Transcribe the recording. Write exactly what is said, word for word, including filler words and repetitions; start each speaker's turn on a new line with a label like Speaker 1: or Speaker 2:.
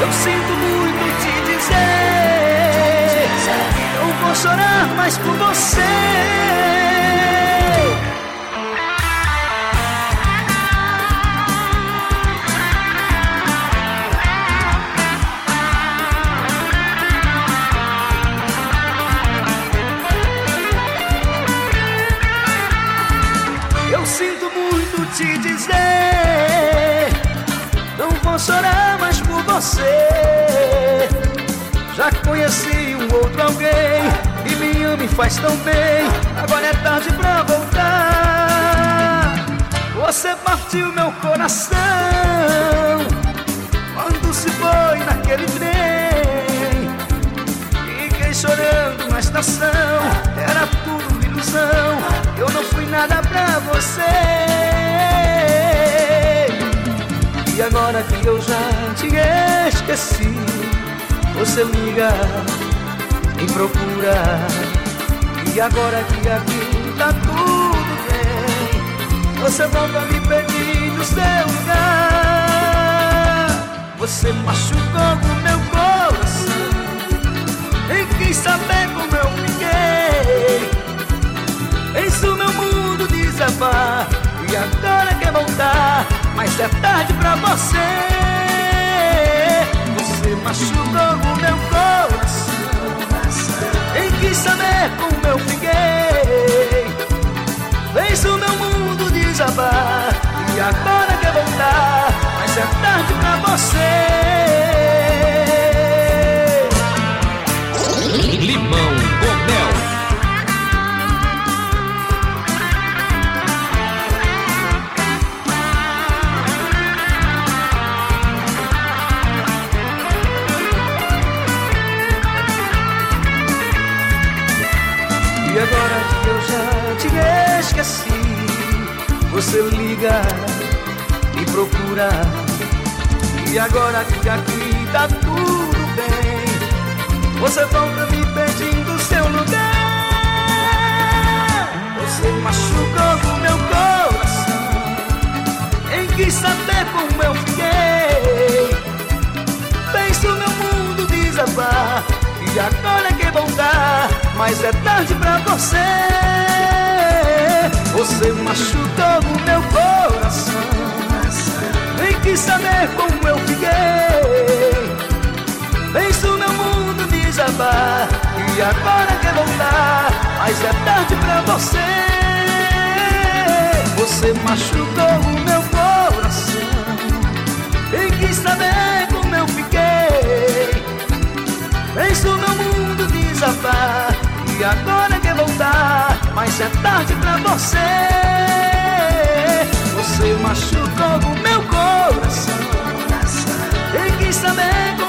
Speaker 1: Eu sinto muito te dizer, não vou chorar mais por você. Eu sinto muito te dizer, não vou chorar mais por você. Já conheci um outro alguém e me ama e faz tão bem. Agora é tarde pra voltar. Você partiu meu coração quando se foi naquele trem. Fiquei chorando na estação, era tudo ilusão. Eu não fui nada pra você. E agora que eu já te esqueci, você liga, me procura. E agora que aqui tá tudo bem, você volta me pedindo o seu lugar. Você machucou o meu coração e quis saber como eu fiquei. Fez o meu mundo desabar e agora quer voltar, mas é tarde pra você. Você machucou o meu coração e quis saber como eu fiquei. Fez o meu mundo desabar e agora quer voltar, mas é tarde pra você.
Speaker 2: Limão com mel.
Speaker 1: E agora que eu já te esqueci, você liga e procura. E agora que aqui tá tudo bem, você volta me pedindo seu lugar. Você machucou o meu coração em quis saber como eu fiquei. Fez o meu mundo desabar e agora quer voltar, mas é tarde pra você. Você machucou o meu coração nem quis saber como eu fiquei. Fez o meu mundo desabar e agora quer voltar, mas é tarde pra você. Você machucou o meu coração nem quis saber como eu fiquei. Fez o meu mundo desabar e agora quer voltar, mas é tarde pra você. Você machucou o meu coração e quis saber